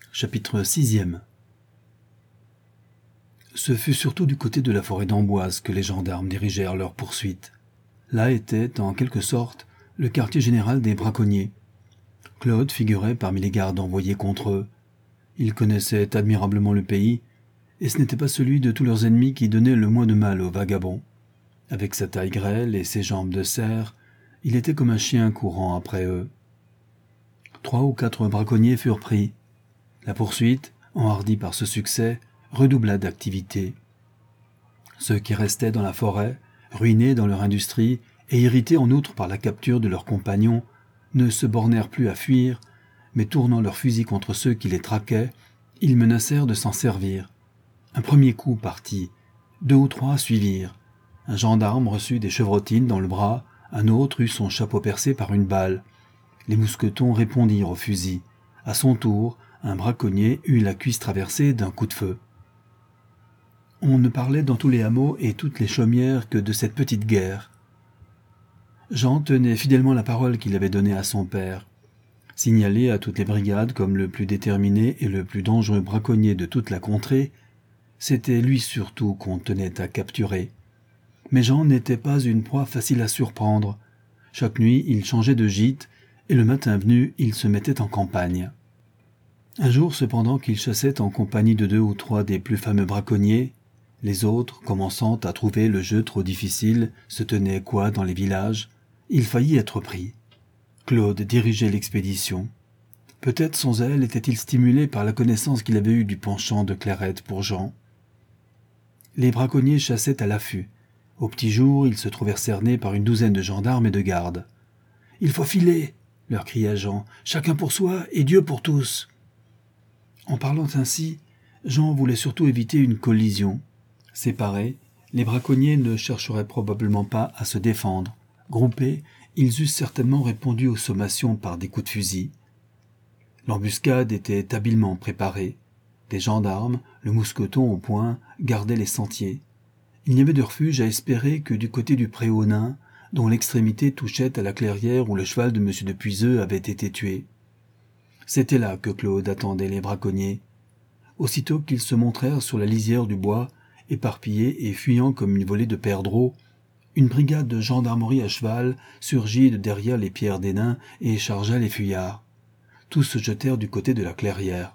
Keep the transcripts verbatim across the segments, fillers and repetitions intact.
Chapitre sixième. Ce fut surtout du côté de la forêt d'Amboise que les gendarmes dirigèrent leur poursuite. Là était, en quelque sorte, le quartier général des braconniers. Claude figurait parmi les gardes envoyés contre eux. Il connaissait admirablement le pays, et ce n'était pas celui de tous leurs ennemis qui donnait le moins de mal aux vagabonds. Avec sa taille grêle et ses jambes de cerf, il était comme un chien courant après eux. Trois ou quatre braconniers furent pris. La poursuite, enhardie par ce succès, redoubla d'activité. Ceux qui restaient dans la forêt, ruinés dans leur industrie et irrités en outre par la capture de leurs compagnons, ne se bornèrent plus à fuir, mais tournant leurs fusils contre ceux qui les traquaient, ils menacèrent de s'en servir. Un premier coup partit, deux ou trois suivirent. Un gendarme reçut des chevrotines dans le bras, un autre eut son chapeau percé par une balle. Les mousquetons répondirent au fusil. À son tour, un braconnier eut la cuisse traversée d'un coup de feu. On ne parlait dans tous les hameaux et toutes les chaumières que de cette petite guerre. Jean tenait fidèlement la parole qu'il avait donnée à son père. Signalé à toutes les brigades comme le plus déterminé et le plus dangereux braconnier de toute la contrée, c'était lui surtout qu'on tenait à capturer. Mais Jean n'était pas une proie facile à surprendre. Chaque nuit, il changeait de gîte, et le matin venu, il se mettait en campagne. Un jour, cependant, qu'il chassait en compagnie de deux ou trois des plus fameux braconniers, les autres, commençant à trouver le jeu trop difficile, se tenaient quoi dans les villages, il faillit être pris. Claude dirigeait l'expédition. Peut-être son zèle était-il stimulé par la connaissance qu'il avait eue du penchant de Clairette pour Jean. Les braconniers chassaient à l'affût. Au petit jour, ils se trouvèrent cernés par une douzaine de gendarmes et de gardes. « Il faut filer !» leur cria Jean. « Chacun pour soi et Dieu pour tous !» En parlant ainsi, Jean voulait surtout éviter une collision. Séparés, les braconniers ne chercheraient probablement pas à se défendre. Groupés, ils eussent certainement répondu aux sommations par des coups de fusil. L'embuscade était habilement préparée. Des gendarmes, le mousqueton au poing, gardaient les sentiers. Il n'y avait de refuge à espérer que du côté du pré aux nains, dont l'extrémité touchait à la clairière où le cheval de Monsieur de Puiseux avait été tué. C'était là que Claude attendait les braconniers. Aussitôt qu'ils se montrèrent sur la lisière du bois, éparpillés et fuyant comme une volée de perdreaux, une brigade de gendarmerie à cheval surgit de derrière les pierres des nains et chargea les fuyards. Tous se jetèrent du côté de la clairière.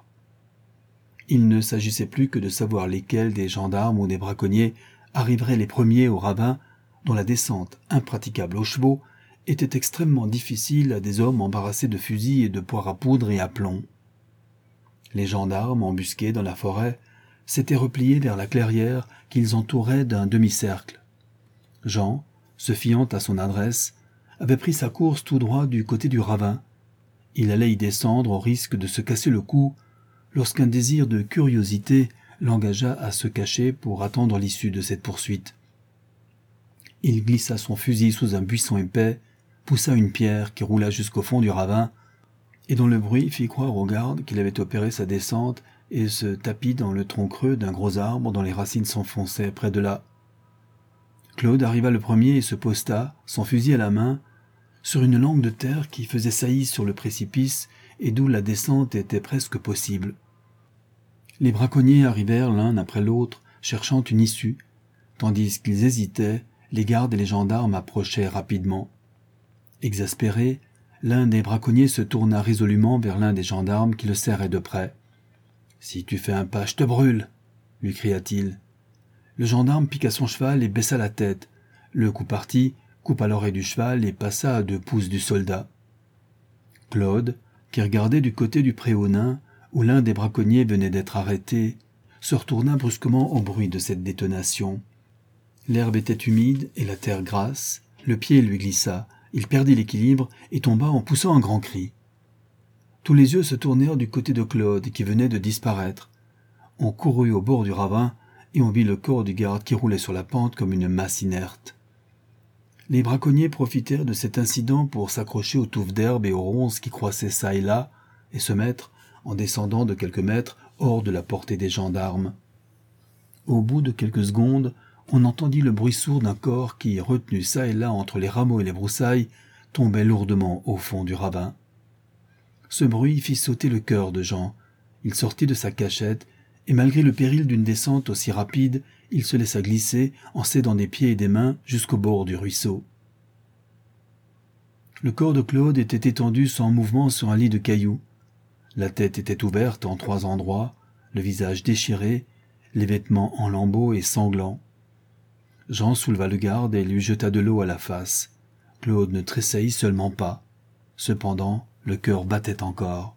Il ne s'agissait plus que de savoir lesquels des gendarmes ou des braconniers arriveraient les premiers au ravin, dont la descente, impraticable aux chevaux, était extrêmement difficile à des hommes embarrassés de fusils et de poires à poudre et à plomb. Les gendarmes, embusqués dans la forêt, s'étaient repliés vers la clairière qu'ils entouraient d'un demi-cercle. Jean, se fiant à son adresse, avait pris sa course tout droit du côté du ravin. Il allait y descendre au risque de se casser le cou, lorsqu'un désir de curiosité l'engagea à se cacher pour attendre l'issue de cette poursuite. Il glissa son fusil sous un buisson épais, poussa une pierre qui roula jusqu'au fond du ravin, et dont le bruit fit croire aux gardes qu'il avait opéré sa descente et se tapit dans le tronc creux d'un gros arbre dont les racines s'enfonçaient près de là. Claude arriva le premier et se posta, son fusil à la main, sur une langue de terre qui faisait saillie sur le précipice et d'où la descente était presque possible. Les braconniers arrivèrent l'un après l'autre, cherchant une issue. Tandis qu'ils hésitaient, les gardes et les gendarmes approchaient rapidement. Exaspéré, l'un des braconniers se tourna résolument vers l'un des gendarmes qui le serrait de près. « Si tu fais un pas, je te brûle !» lui cria-t-il. Le gendarme piqua son cheval et baissa la tête. Le coup partit, coupa l'oreille du cheval et passa à deux pouces du soldat. Claude, qui regardait du côté du pré aux nains, où l'un des braconniers venait d'être arrêté, se retourna brusquement au bruit de cette détonation. L'herbe était humide et la terre grasse, le pied lui glissa, il perdit l'équilibre et tomba en poussant un grand cri. Tous les yeux se tournèrent du côté de Claude qui venait de disparaître. On courut au bord du ravin et on vit le corps du garde qui roulait sur la pente comme une masse inerte. Les braconniers profitèrent de cet incident pour s'accrocher aux touffes d'herbe et aux ronces qui croissaient çà et là et se mettre, en descendant de quelques mètres, hors de la portée des gendarmes. Au bout de quelques secondes, on entendit le bruit sourd d'un corps qui, retenu çà et là entre les rameaux et les broussailles, tombait lourdement au fond du ravin. Ce bruit fit sauter le cœur de Jean. Il sortit de sa cachette, et malgré le péril d'une descente aussi rapide, il se laissa glisser en s'aidant des pieds et des mains jusqu'au bord du ruisseau. Le corps de Claude était étendu sans mouvement sur un lit de cailloux. La tête était ouverte en trois endroits, le visage déchiré, les vêtements en lambeaux et sanglants. Jean souleva le garde et lui jeta de l'eau à la face. Claude ne tressaillit seulement pas. Cependant, le cœur battait encore.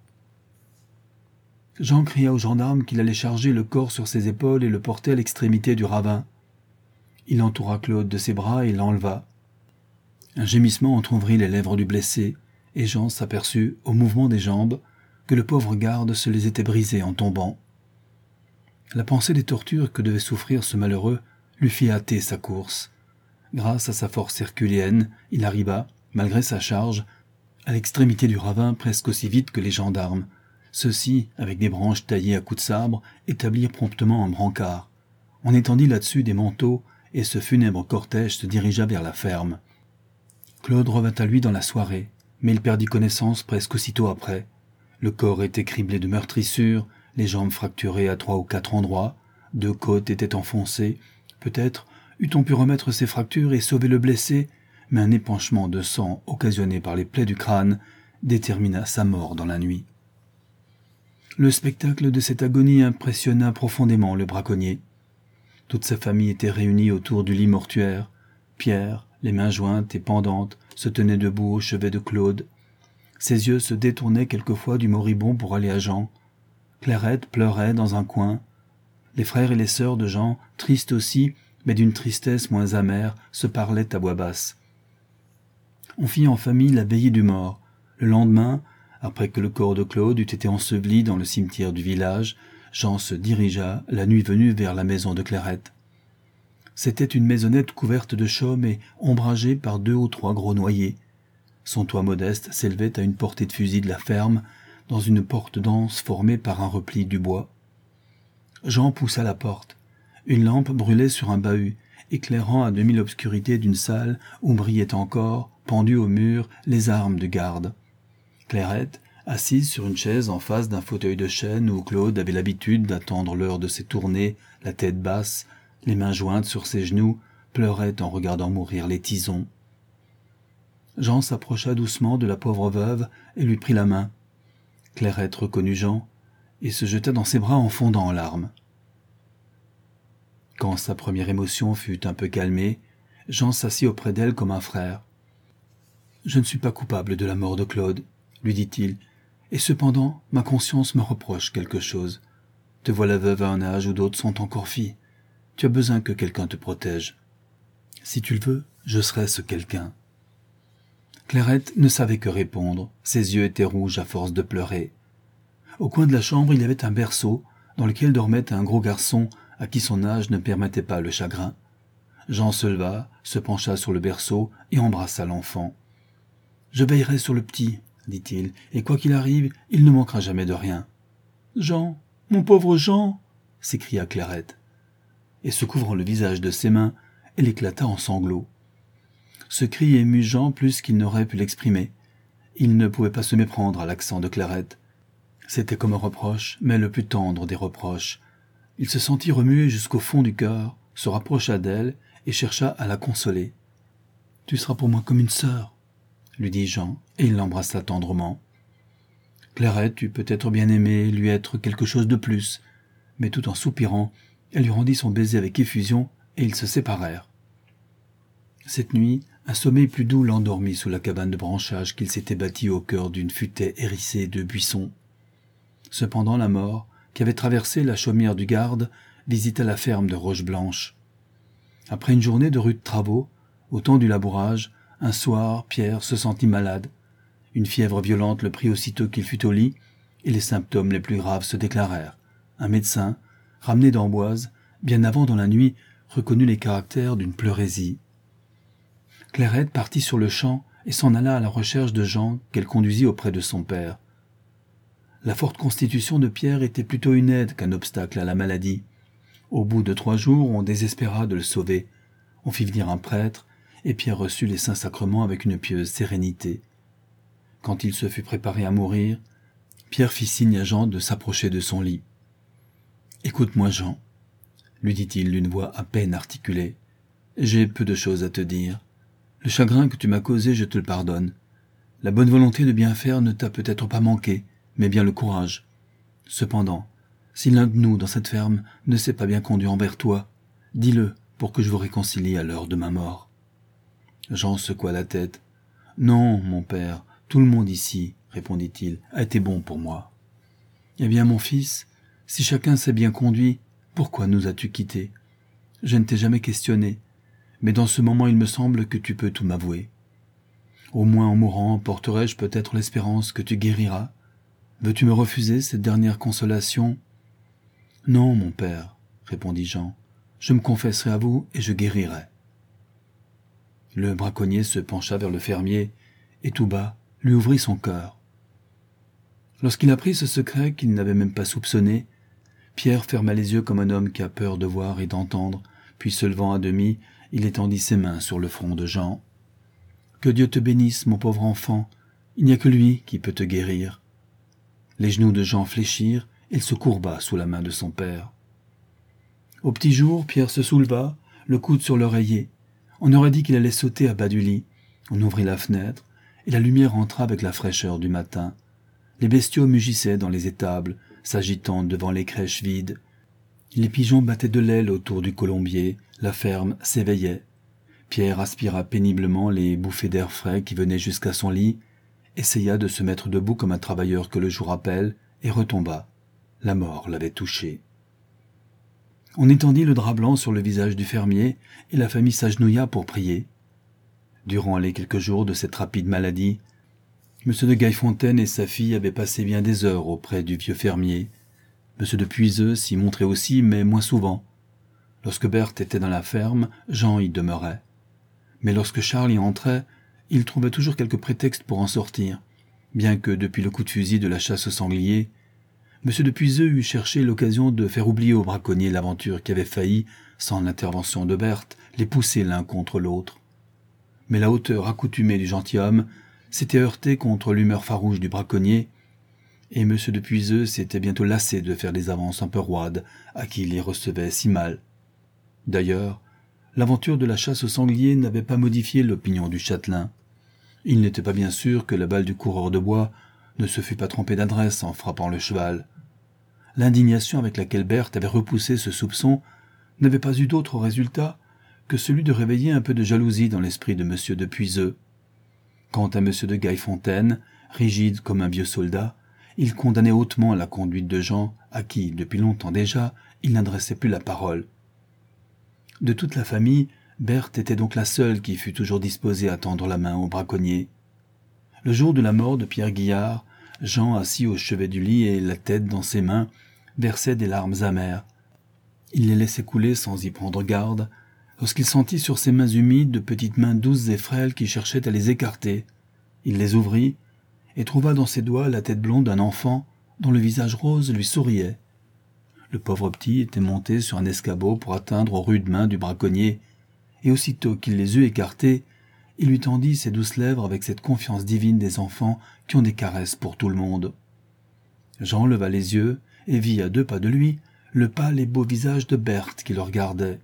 Jean cria au gendarme qu'il allait charger le corps sur ses épaules et le porter à l'extrémité du ravin. Il entoura Claude de ses bras et l'enleva. Un gémissement entr'ouvrit les lèvres du blessé, et Jean s'aperçut, au mouvement des jambes, que le pauvre garde se les était brisées en tombant. La pensée des tortures que devait souffrir ce malheureux lui fit hâter sa course. Grâce à sa force herculéenne, il arriva, malgré sa charge, à l'extrémité du ravin presque aussi vite que les gendarmes. Ceux-ci, avec des branches taillées à coups de sabre, établirent promptement un brancard. On étendit là-dessus des manteaux, et ce funèbre cortège se dirigea vers la ferme. Claude revint à lui dans la soirée, mais il perdit connaissance presque aussitôt après. Le corps était criblé de meurtrissures, les jambes fracturées à trois ou quatre endroits, deux côtes étaient enfoncées. Peut-être eût-on pu remettre ces fractures et sauver le blessé, mais un épanchement de sang occasionné par les plaies du crâne détermina sa mort dans la nuit. Le spectacle de cette agonie impressionna profondément le braconnier. Toute sa famille était réunie autour du lit mortuaire. Pierre, les mains jointes et pendantes, se tenait debout au chevet de Claude. Ses yeux se détournaient quelquefois du moribond pour aller à Jean. Clairette pleurait dans un coin. Les frères et les sœurs de Jean, tristes aussi, mais d'une tristesse moins amère, se parlaient à voix basse. On fit en famille la veillée du mort. Le lendemain, après que le corps de Claude eut été enseveli dans le cimetière du village, Jean se dirigea, la nuit venue, vers la maison de Clairette. C'était une maisonnette couverte de chaume et ombragée par deux ou trois gros noyers. Son toit modeste s'élevait à une portée de fusil de la ferme, dans une porte dense formée par un repli du bois. Jean poussa la porte. Une lampe brûlait sur un bahut, éclairant à demi l'obscurité d'une salle où brillaient encore, pendues au mur, les armes de garde. Clairette, assise sur une chaise en face d'un fauteuil de chêne où Claude avait l'habitude d'attendre l'heure de ses tournées, la tête basse, les mains jointes sur ses genoux, pleurait en regardant mourir les tisons. Jean s'approcha doucement de la pauvre veuve et lui prit la main. Clairette reconnut Jean et se jeta dans ses bras en fondant en larmes. Quand sa première émotion fut un peu calmée, Jean s'assit auprès d'elle comme un frère. « Je ne suis pas coupable de la mort de Claude, » lui dit-il, « et cependant ma conscience me reproche quelque chose. Te voilà veuve à un âge où d'autres sont encore filles. Tu as besoin que quelqu'un te protège. Si tu le veux, je serai ce quelqu'un. » Clairette ne savait que répondre, ses yeux étaient rouges à force de pleurer. Au coin de la chambre, il y avait un berceau dans lequel dormait un gros garçon à qui son âge ne permettait pas le chagrin. Jean se leva, se pencha sur le berceau et embrassa l'enfant. « Je veillerai sur le petit, » dit-il, « et quoi qu'il arrive, il ne manquera jamais de rien. »« Jean, mon pauvre Jean !» s'écria Clairette. Et se couvrant le visage de ses mains, elle éclata en sanglots. Ce cri émut Jean plus qu'il n'aurait pu l'exprimer. Il ne pouvait pas se méprendre à l'accent de Clairette. C'était comme un reproche, mais le plus tendre des reproches. Il se sentit remué jusqu'au fond du cœur, se rapprocha d'elle et chercha à la consoler. « Tu seras pour moi comme une sœur, » lui dit Jean, et il l'embrassa tendrement. Clairette eût peut-être bien aimé lui être quelque chose de plus, mais tout en soupirant, elle lui rendit son baiser avec effusion et ils se séparèrent. Cette nuit, un sommeil plus doux l'endormit sous la cabane de branchage qu'il s'était bâtie au cœur d'une futaie hérissée de buissons. Cependant la mort, qui avait traversé la chaumière du garde, visita la ferme de Roche-Blanche. Après une journée de rudes travaux, au temps du labourage, un soir, Pierre se sentit malade. Une fièvre violente le prit aussitôt qu'il fut au lit, et les symptômes les plus graves se déclarèrent. Un médecin, ramené d'Amboise, bien avant dans la nuit, reconnut les caractères d'une pleurésie. Clairette partit sur le champ et s'en alla à la recherche de Jean qu'elle conduisit auprès de son père. La forte constitution de Pierre était plutôt une aide qu'un obstacle à la maladie. Au bout de trois jours, on désespéra de le sauver. On fit venir un prêtre, et Pierre reçut les saints sacrements avec une pieuse sérénité. Quand il se fut préparé à mourir, Pierre fit signe à Jean de s'approcher de son lit. « Écoute-moi, Jean, » lui dit-il d'une voix à peine articulée. « J'ai peu de choses à te dire. Le chagrin que tu m'as causé, je te le pardonne. La bonne volonté de bien faire ne t'a peut-être pas manqué, mais bien le courage. Cependant, si l'un de nous dans cette ferme ne s'est pas bien conduit envers toi, dis-le pour que je vous réconcilie à l'heure de ma mort. » Jean secoua la tête. « Non, mon père, tout le monde ici, répondit-il, a été bon pour moi. »« Eh bien, mon fils, si chacun s'est bien conduit, pourquoi nous as-tu quittés? Je ne t'ai jamais questionné, mais dans ce moment il me semble que tu peux tout m'avouer. Au moins en mourant, porterai-je peut-être l'espérance que tu guériras. Veux-tu me refuser cette dernière consolation? »« Non, mon père, répondit Jean, je me confesserai à vous et je guérirai. » Le braconnier se pencha vers le fermier et tout bas lui ouvrit son cœur. Lorsqu'il apprit ce secret qu'il n'avait même pas soupçonné, Pierre ferma les yeux comme un homme qui a peur de voir et d'entendre, puis se levant à demi, il étendit ses mains sur le front de Jean. « Que Dieu te bénisse, mon pauvre enfant, il n'y a que lui qui peut te guérir. » Les genoux de Jean fléchirent, et il se courba sous la main de son père. Au petit jour, Pierre se souleva, le coude sur l'oreiller. On aurait dit qu'il allait sauter à bas du lit. On ouvrit la fenêtre, et la lumière entra avec la fraîcheur du matin. Les bestiaux mugissaient dans les étables, s'agitant devant les crèches vides. Les pigeons battaient de l'aile autour du colombier, la ferme s'éveillait. Pierre aspira péniblement les bouffées d'air frais qui venaient jusqu'à son lit, essaya de se mettre debout comme un travailleur que le jour appelle, et retomba. La mort l'avait touché. On étendit le drap blanc sur le visage du fermier, et la famille s'agenouilla pour prier. Durant les quelques jours de cette rapide maladie, M. de Gaillefontaine et sa fille avaient passé bien des heures auprès du vieux fermier. M. de Puiseux s'y montrait aussi, mais moins souvent. Lorsque Berthe était dans la ferme, Jean y demeurait. Mais lorsque Charles y entrait, il trouvait toujours quelque prétexte pour en sortir, bien que depuis le coup de fusil de la chasse au sanglier, M. de Puiseux eût cherché l'occasion de faire oublier aux braconniers l'aventure qui avait failli, sans l'intervention de Berthe, les pousser l'un contre l'autre. Mais la hauteur accoutumée du gentilhomme s'était heurtée contre l'humeur farouche du braconnier, et M. de Puiseux s'était bientôt lassé de faire des avances un peu roides à qui il les recevait si mal. D'ailleurs, l'aventure de la chasse au sanglier n'avait pas modifié l'opinion du châtelain. Il n'était pas bien sûr que la balle du coureur de bois ne se fût pas trompée d'adresse en frappant le cheval. L'indignation avec laquelle Berthe avait repoussé ce soupçon n'avait pas eu d'autre résultat que celui de réveiller un peu de jalousie dans l'esprit de M. de Puiseux. Quant à M. de Gaillefontaine, rigide comme un vieux soldat, il condamnait hautement la conduite de Jean, à qui, depuis longtemps déjà, il n'adressait plus la parole. De toute la famille, Berthe était donc la seule qui fût toujours disposée à tendre la main au braconnier. Le jour de la mort de Pierre Guillard, Jean, assis au chevet du lit et la tête dans ses mains, versait des larmes amères. Il les laissait couler sans y prendre garde, lorsqu'il sentit sur ses mains humides de petites mains douces et frêles qui cherchaient à les écarter. Il les ouvrit et trouva dans ses doigts la tête blonde d'un enfant dont le visage rose lui souriait. Le pauvre petit était monté sur un escabeau pour atteindre aux rudes mains du braconnier, et aussitôt qu'il les eut écartées, il lui tendit ses douces lèvres avec cette confiance divine des enfants qui ont des caresses pour tout le monde. Jean leva les yeux et vit à deux pas de lui le pâle et beau visage de Berthe qui le regardait.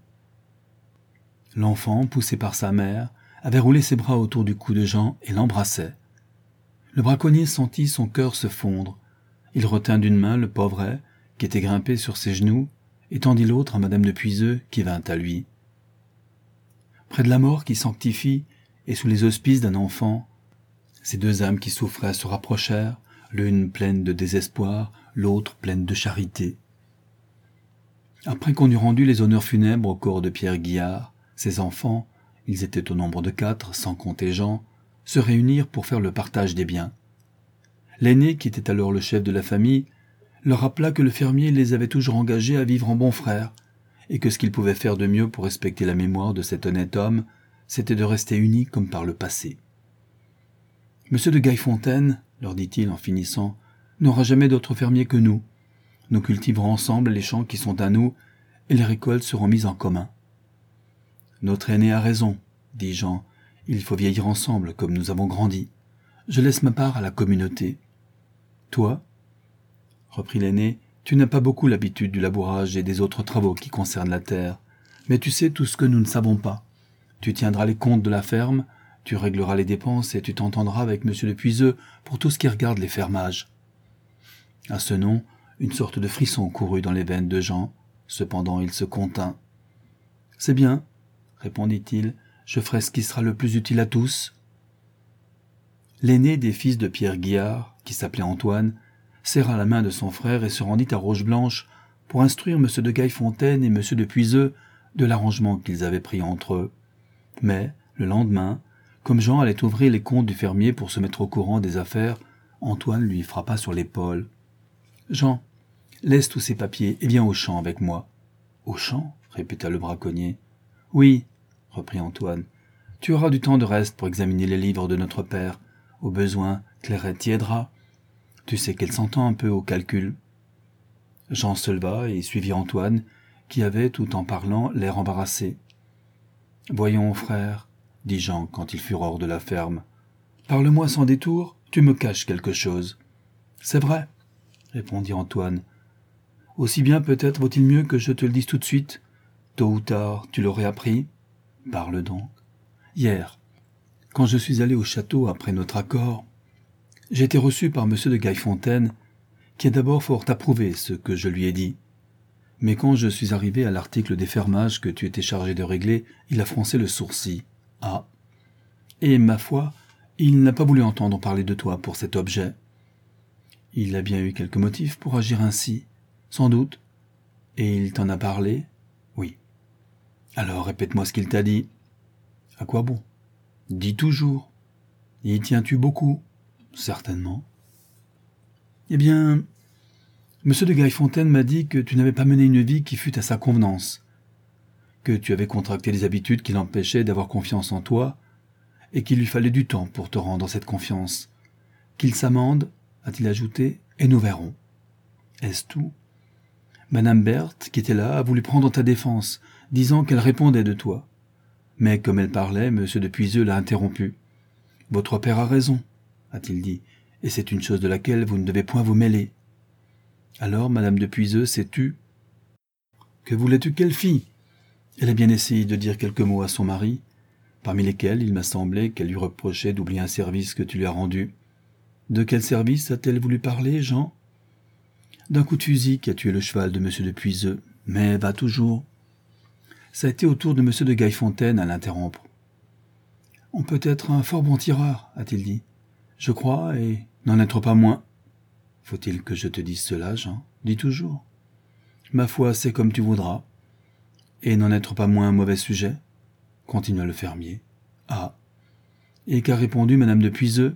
L'enfant, poussé par sa mère, avait roulé ses bras autour du cou de Jean et l'embrassait. Le braconnier sentit son cœur se fondre. Il retint d'une main le pauvret, qui était grimpé sur ses genoux, et tendit l'autre à madame de Puiseux, qui vint à lui. Près de la mort qui sanctifie, et sous les auspices d'un enfant, ces deux âmes qui souffraient se rapprochèrent, l'une pleine de désespoir, l'autre pleine de charité. Après qu'on eut rendu les honneurs funèbres au corps de Pierre Guillard, ses enfants, ils étaient au nombre de quatre, sans compter Jean, se réunirent pour faire le partage des biens. L'aîné, qui était alors le chef de la famille, leur rappela que le fermier les avait toujours engagés à vivre en bons frères, et que ce qu'ils pouvaient faire de mieux pour respecter la mémoire de cet honnête homme, c'était de rester unis comme par le passé. « Monsieur de Gaillefontaine, leur dit-il en finissant, n'aura jamais d'autre fermier que nous. Nous cultiverons ensemble les champs qui sont à nous, et les récoltes seront mises en commun. »« Notre aîné a raison, dit Jean, il faut vieillir ensemble comme nous avons grandi. Je laisse ma part à la communauté. Toi, reprit l'aîné, tu n'as pas beaucoup l'habitude du labourage et des autres travaux qui concernent la terre, mais tu sais tout ce que nous ne savons pas. Tu tiendras les comptes de la ferme, tu régleras les dépenses et tu t'entendras avec monsieur de Puiseux pour tout ce qui regarde les fermages. » À ce nom, une sorte de frisson courut dans les veines de Jean. Cependant, il se contint. « C'est bien, » répondit-il, « je ferai ce qui sera le plus utile à tous. » L'aîné des fils de Pierre Guillard, qui s'appelait Antoine, serra la main de son frère et se rendit à Roche-Blanche pour instruire M. de Gaillefontaine et M. de Puiseux de l'arrangement qu'ils avaient pris entre eux. Mais, le lendemain, comme Jean allait ouvrir les comptes du fermier pour se mettre au courant des affaires, Antoine lui frappa sur l'épaule. « Jean, laisse tous ces papiers et viens au champ avec moi. »« Au champ ?» répéta le braconnier. « Oui, » reprit Antoine, « tu auras du temps de reste pour examiner les livres de notre père. Au besoin, Clairette t'y aidera. Tu sais qu'elle s'entend un peu au calcul. » Jean se leva et suivit Antoine, qui avait, tout en parlant, l'air embarrassé. « Voyons, frère, » dit Jean quand ils furent hors de la ferme. « Parle-moi sans détour, tu me caches quelque chose. »« C'est vrai, » répondit Antoine. « Aussi bien peut-être vaut-il mieux que je te le dise tout de suite. Tôt ou tard, tu l'aurais appris. Parle donc. Hier, quand je suis allé au château après notre accord, j'ai été reçu par M. de Gaillefontaine, qui a d'abord fort approuvé ce que je lui ai dit. Mais quand je suis arrivé à l'article des fermages que tu étais chargé de régler, il a froncé le sourcil. Ah. Et, ma foi, il n'a pas voulu entendre parler de toi pour cet objet. Il a bien eu quelques motifs pour agir ainsi, sans doute. Et il t'en a parlé? Oui. Alors répète-moi ce qu'il t'a dit. À quoi bon? Dis toujours. Y tiens-tu beaucoup? Certainement. Eh bien, M. de Gaillefontaine m'a dit que tu n'avais pas mené une vie qui fût à sa convenance, que tu avais contracté des habitudes qui l'empêchaient d'avoir confiance en toi, et qu'il lui fallait du temps pour te rendre cette confiance. Qu'il s'amende, a-t-il ajouté, et nous verrons. Est-ce tout? Madame Berthe, qui était là, a voulu prendre ta défense, disant qu'elle répondait de toi. Mais comme elle parlait, M. de Puiseux l'a interrompue. « Votre père a raison, » a-t-il dit, « et c'est une chose de laquelle vous ne devez point vous mêler. » Alors Madame de Puiseux s'est tue. Que voulais-tu qu'elle fît? Elle a bien essayé de dire quelques mots à son mari, parmi lesquels il m'a semblé qu'elle lui reprochait d'oublier un service que tu lui as rendu. De quel service a-t-elle voulu parler, Jean? D'un coup de fusil qui a tué le cheval de M. de Puiseux, mais va toujours. Ça a été au tour de M. de Gaillefontaine à l'interrompre. « On peut être un fort bon tireur, a-t-il dit. Je crois, et n'en être pas moins. » Faut-il que je te dise cela, Jean? Dis toujours. Ma foi, c'est comme tu voudras. Et n'en être pas moins un mauvais sujet, continua le fermier. Ah. Et qu'a répondu Madame de Puiseux?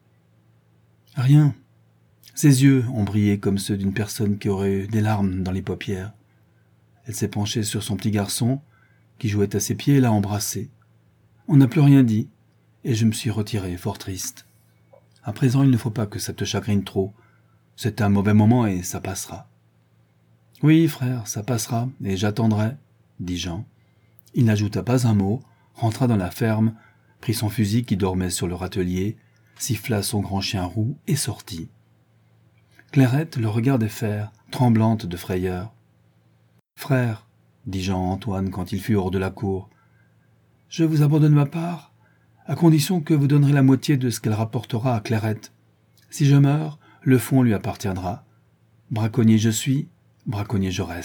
Rien. Ses yeux ont brillé comme ceux d'une personne qui aurait des larmes dans les paupières. Elle s'est penchée sur son petit garçon, qui jouait à ses pieds, et l'a embrassé. On n'a plus rien dit, et je me suis retiré, fort triste. À présent, il ne faut pas que ça te chagrine trop. C'est un mauvais moment et ça passera. « Oui, frère, ça passera, et j'attendrai, » dit Jean. Il n'ajouta pas un mot, rentra dans la ferme, prit son fusil qui dormait sur le râtelier, siffla son grand chien roux et sortit. Clairette le regardait faire, tremblante de frayeur. « Frère, » dit Jean à Antoine quand il fut hors de la cour, « je vous abandonne ma part, à condition que vous donnerez la moitié de ce qu'elle rapportera à Clairette. Si je meurs, le fonds lui appartiendra. Braconnier je suis, braconnier je reste. »